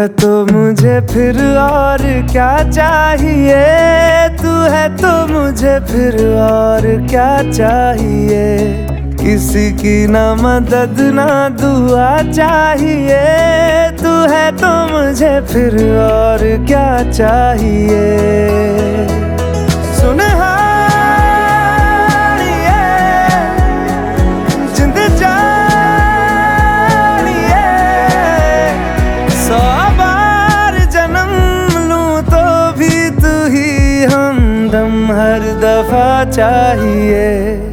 है तो मुझे फिर और क्या चाहिए, तू है तो मुझे फिर और क्या चाहिए। किसी की ना मदद ना दुआ चाहिए, तू है तो मुझे फिर और क्या चाहिए। सुन हर दफा चाहिए।